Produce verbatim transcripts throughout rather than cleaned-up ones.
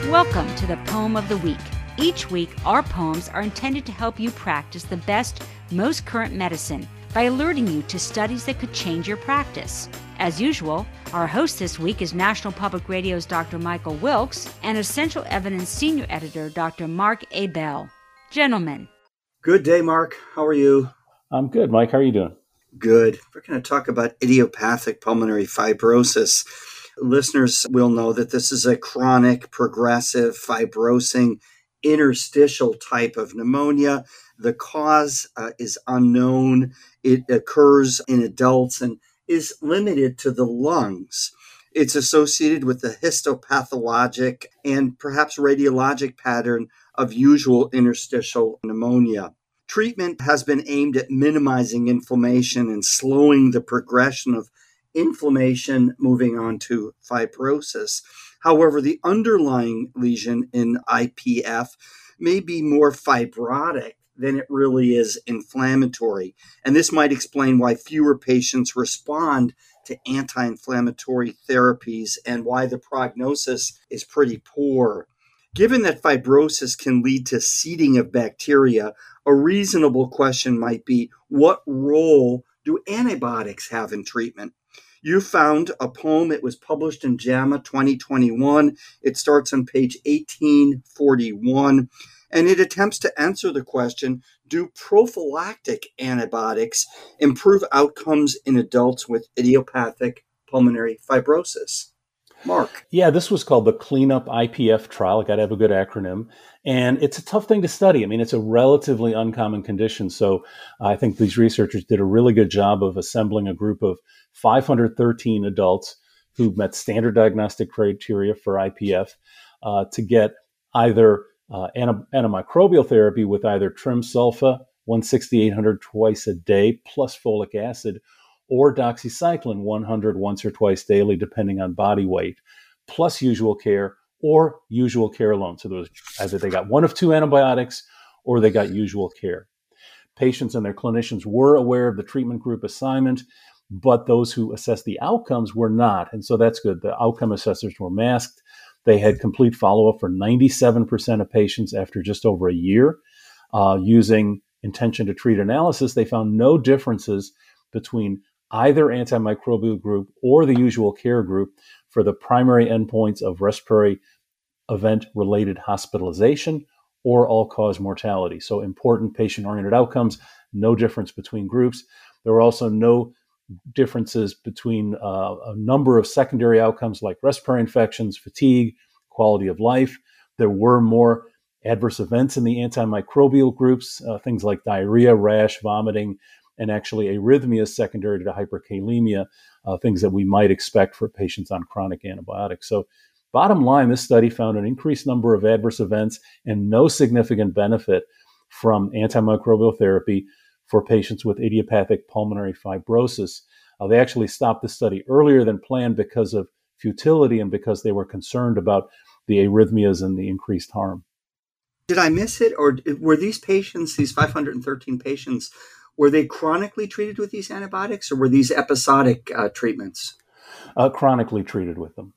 Welcome to the Poem of the Week. Each week, our poems are intended to help you practice the best, most current medicine by alerting you to studies that could change your practice. As usual, our host this week is National Public Radio's Doctor Michael Wilkes and Essential Evidence Senior Editor Doctor Mark A. Bell. Gentlemen. Good day, Mark. How are you? I'm good, Mike. How are you doing? Good. We're going to talk about idiopathic pulmonary fibrosis. Listeners will know that this is a chronic, progressive, fibrosing, interstitial type of pneumonia. The cause uh, is unknown. It occurs in adults and is limited to the lungs. It's associated with the histopathologic and perhaps radiologic pattern of usual interstitial pneumonia. Treatment has been aimed at minimizing inflammation and slowing the progression of inflammation moving on to fibrosis. However, the underlying lesion in I P F may be more fibrotic than it really is inflammatory. And this might explain why fewer patients respond to anti-inflammatory therapies and why the prognosis is pretty poor. Given that fibrosis can lead to seeding of bacteria, a reasonable question might be, what role do antibiotics have in treatment? You found a poem. It was published in JAMA twenty twenty-one. It starts on page eighteen forty-one, and it attempts to answer the question, do prophylactic antibiotics improve outcomes in adults with idiopathic pulmonary fibrosis? Mark. Yeah, this was called the Cleanup I P F trial. I got to have a good acronym. And it's a tough thing to study. I mean, it's a relatively uncommon condition. So I think these researchers did a really good job of assembling a group of five hundred thirteen adults who met standard diagnostic criteria for I P F uh, to get either uh, anti- antimicrobial therapy with either trimsulfa, one sixty-eight hundred twice a day, plus folic acid, or doxycycline one hundred once or twice daily, depending on body weight, plus usual care or usual care alone. So there was either they got one of two antibiotics or they got usual care. Patients and their clinicians were aware of the treatment group assignment, but those who assessed the outcomes were not. And so that's good. The outcome assessors were masked. They had complete follow-up for ninety-seven percent of patients after just over a year. Uh, using intention to treat analysis, they found no differences between either antimicrobial group or the usual care group for the primary endpoints of respiratory event-related hospitalization or all-cause mortality. So important patient-oriented outcomes, no difference between groups. There were also no differences between uh, a number of secondary outcomes like respiratory infections, fatigue, quality of life. There were more adverse events in the antimicrobial groups, uh, things like diarrhea, rash, vomiting, and actually arrhythmias secondary to hyperkalemia, uh, things that we might expect for patients on chronic antibiotics. So bottom line, this study found an increased number of adverse events and no significant benefit from antimicrobial therapy for patients with idiopathic pulmonary fibrosis. Uh, they actually stopped the study earlier than planned because of futility and because they were concerned about the arrhythmias and the increased harm. Did I miss it? Or were these patients, these five hundred thirteen patients, were they chronically treated with these antibiotics or were these episodic uh, treatments? Uh, chronically treated with them.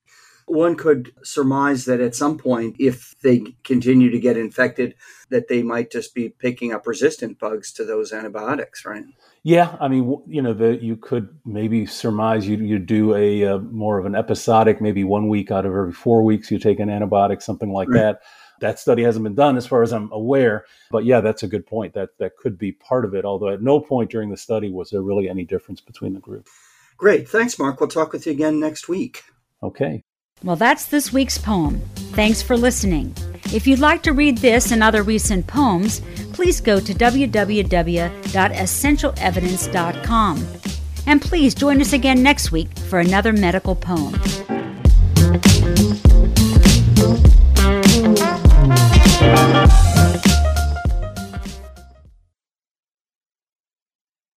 One could surmise that at some point, if they continue to get infected, that they might just be picking up resistant bugs to those antibiotics, right? Yeah, I mean, you know, the, you could maybe surmise you you do a uh, more of an episodic, maybe one week out of every four weeks you take an antibiotic, something like right. that. That study hasn't been done as far as I'm aware. But yeah, that's a good point. That that could be part of it, although at no point during the study was there really any difference between the groups. Great. Thanks, Mark. We'll talk with you again next week. Okay. Well, that's this week's poem. Thanks for listening. If you'd like to read this and other recent poems, please go to w w w dot essential evidence dot com. And please join us again next week for another medical poem.